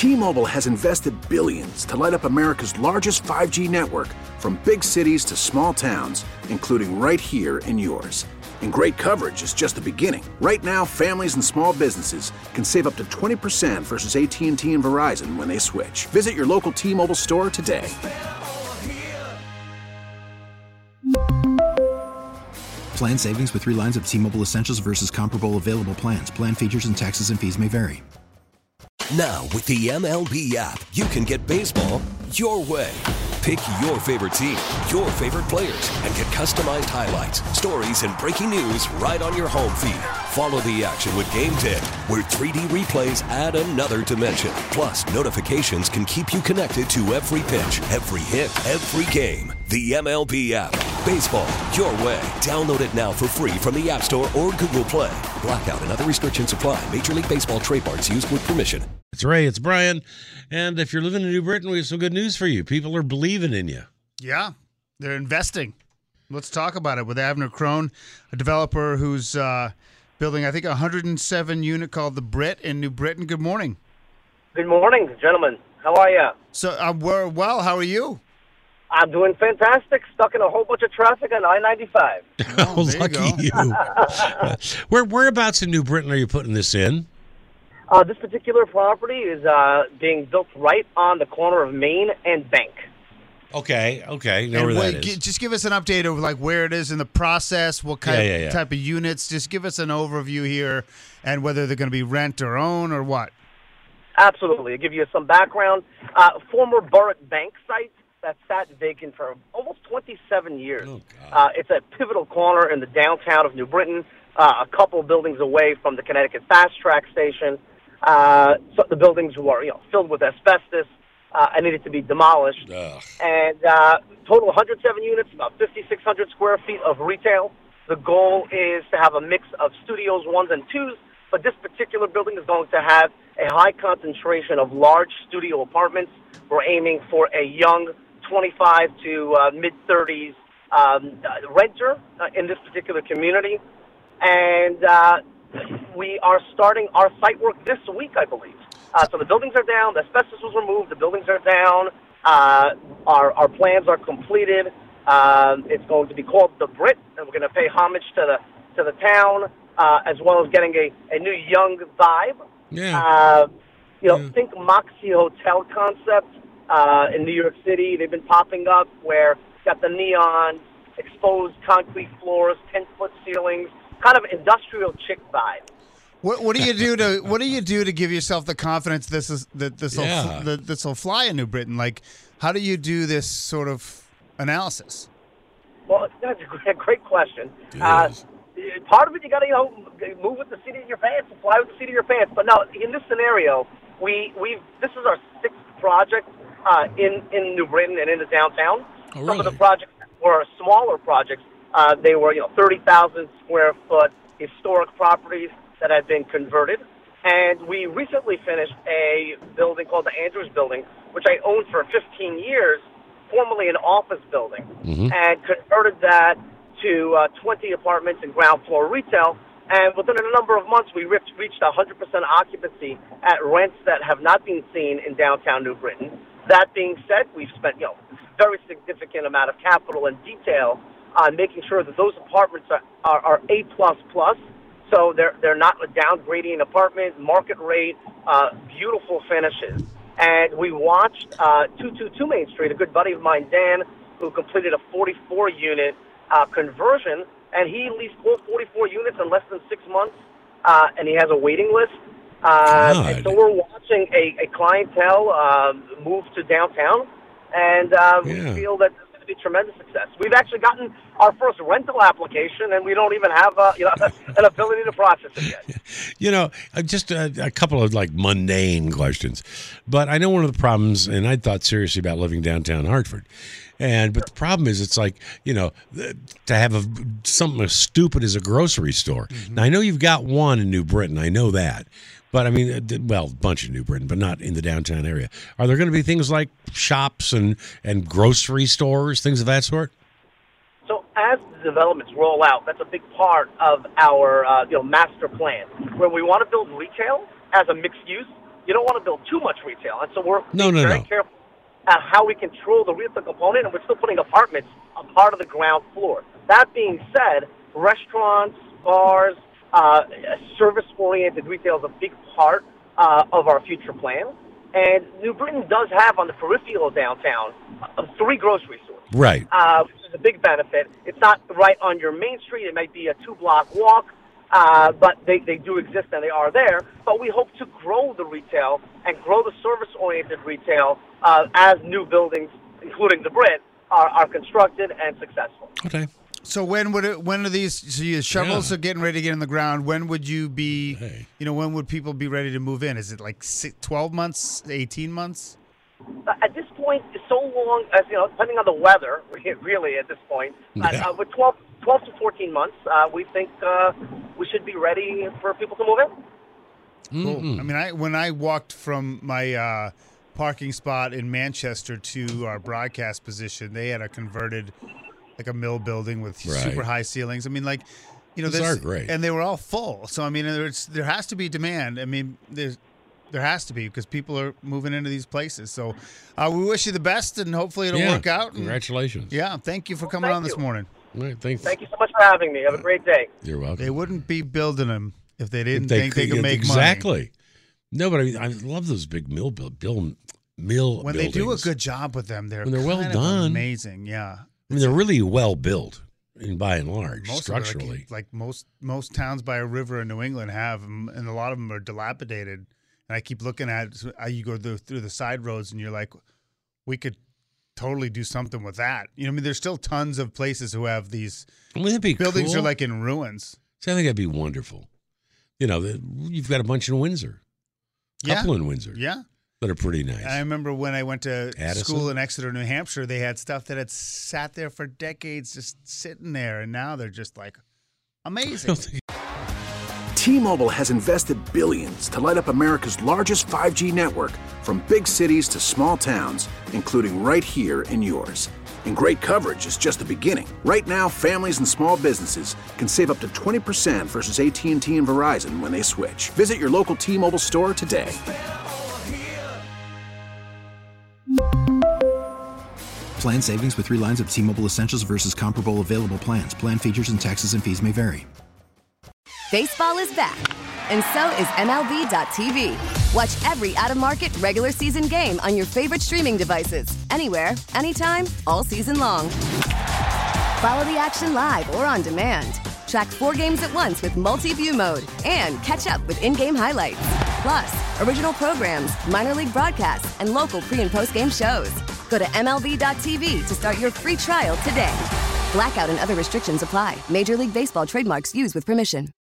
T-Mobile has invested billions to light up America's largest 5G network, from big cities to small towns, including right here in yours. And great coverage is just the beginning. Right now, families and small businesses can save up to 20% versus AT&T and Verizon when they switch. Visit your local T-Mobile store today. Plan savings with 3 lines of T-Mobile Essentials versus comparable available plans. Plan features and taxes and fees may vary. Now, with the MLB app, you can get baseball your way. Pick your favorite team, your favorite players, and get customized highlights, stories, and breaking news right on your home feed. Follow the action with Game Day, where 3D replays add another dimension. Plus, notifications can keep you connected to every pitch, every hit, every game. The MLB app. Baseball your way. Download it now for free from the App Store or Google Play. Blackout and other restrictions apply. Major League Baseball trademarks used with permission. It's Ray, it's Brian, and if you're living in New Britain, we have some good news for you. People are believing in you. Yeah, they're investing. Let's talk about it with Avner Crone, a developer who's building, I think, a 107-unit called The Brit in New Britain. Good morning. Good morning, gentlemen. How are you? So we're well. How are you? I'm doing fantastic. Stuck in a whole bunch of traffic on I-95. Oh, lucky you. Whereabouts in New Britain are you putting this in? This particular property is being built right on the corner of Main and Bank. Okay. Know where that is. Just give us an update of like where it is in the process, what kind type of units. Just give us an overview here, and whether they're going to be rent or own or what. Absolutely. I'll give you some background. Former Burrick Bank site that sat vacant for almost 27 years. Oh, it's a pivotal corner in the downtown of New Britain, a couple buildings away from the Connecticut Fast Track station. So the buildings were, filled with asbestos and needed to be demolished. Ugh. And total 107 units, about 5,600 square feet of retail. The goal is to have a mix of studios, 1s and 2s, but this particular building is going to have a high concentration of large studio apartments. We're aiming for a young 25 to mid-30s renter in this particular community. And we are starting our site work this week, I believe. So the buildings are down. The asbestos was removed. The buildings are down. Our plans are completed. It's going to be called The Brit, and we're going to pay homage to the town, as well as getting a new young vibe. Yeah. Think Moxie Hotel concept in New York City. They've been popping up where you got the neon, exposed concrete floors, 10-foot ceilings, kind of industrial chic vibe. What do you do to give yourself the confidence this will fly in New Britain? Like, how do you do this sort of analysis? Well, that's a great question. Part of it, you got to move with the seat of your pants, and fly with the seat of your pants. But no, in this scenario, this is our 6th project in New Britain and in the downtown. Oh, really? Some of the projects were smaller projects. They were 30,000 square foot historic properties that had been converted. And we recently finished a building called the Andrews Building, which I owned for 15 years, formerly an office building, and converted that to 20 apartments and ground floor retail. And within a number of months, we reached 100% occupancy at rents that have not been seen in downtown New Britain. That being said, we've spent very significant amount of capital and detail on making sure that those apartments are A++. So they're not a downgrading apartment, market rate, beautiful finishes. And we watched 222 Main Street, a good buddy of mine, Dan, who completed a 44-unit conversion, and he leased all 44 units in less than 6 months, and he has a waiting list. And so we're watching a clientele move to downtown, and we feel that there's going to be tremendous success. We've actually gotten our first rental application, and we don't even have an ability to process it yet. Just a couple of mundane questions, but I know one of the problems, and I thought seriously about living downtown Hartford. But the problem is, it's to have something as stupid as a grocery store. Mm-hmm. Now, I know you've got one in New Britain. I know that. But, a bunch in New Britain, but not in the downtown area. Are there going to be things like shops and grocery stores, things of that sort? So as the developments roll out, that's a big part of our master plan, where we want to build retail as a mixed use, you don't want to build too much retail. And so we're No. very careful at how we control the retail component, and we're still putting apartments a part of the ground floor. That being said, restaurants, bars, service-oriented retail is a big part of our future plan. And New Britain does have, on the peripheral downtown, 3 grocery stores. Right. Which is a big benefit. It's not right on your main street. It might be a 2-block walk, but they do exist and they are there. But we hope to grow the retail and grow the service-oriented retail as new buildings, including the Brit, are constructed and successful. Okay. So when are these? So your shovels are getting ready to get in the ground. When would you be? Hey. When would people be ready to move in? Is it like 12 months, 18 months? At this point, so long as depending on the weather, really at this point, with 12 to 14 months, we think we should be ready for people to move in. Cool. I mean, when I walked from my parking spot in Manchester to our broadcast position, they had a converted, like a mill building with super high ceilings. I mean, these are great, and they were all full. So I mean, there has to be demand. I mean, there has to be, because people are moving into these places. So we wish you the best, and hopefully it'll work out. Congratulations. Yeah, thank you for coming on this morning. All right, thanks. Thank you so much for having me. Have a great day. You're welcome. They wouldn't be building them if they didn't think they could make money. Exactly. No, but I love those big mill when buildings. they do a good job with them, they're well done. Amazing. Yeah. I mean, they're really well built, by and large, Most structurally. like most towns by a river in New England have them, and a lot of them are dilapidated. And I keep looking at you go through the side roads, and you're like, we could totally do something with that. There's still tons of places who have these buildings are like in ruins. So I think that'd be wonderful. You've got a bunch in Windsor, couple in Windsor, that are pretty nice. I remember when I went to school in Exeter, New Hampshire, they had stuff that had sat there for decades, just sitting there, and now they're just like amazing. T-Mobile has invested billions to light up America's largest 5G network, from big cities to small towns, including right here in yours. And great coverage is just the beginning. Right now, families and small businesses can save up to 20% versus AT&T and Verizon when they switch. Visit your local T-Mobile store today. Plan savings with 3 lines of T-Mobile Essentials versus comparable available plans. Plan features and taxes and fees may vary. Baseball is back, and so is MLB.tv. Watch every out-of-market regular season game on your favorite streaming devices, anywhere, anytime, all season long. Follow the action live or on demand. Track 4 games at once with multi-view mode and catch up with in-game highlights. Plus, original programs, minor league broadcasts, and local pre- and post-game shows. Go to MLB.tv to start your free trial today. Blackout and other restrictions apply. Major League Baseball trademarks used with permission.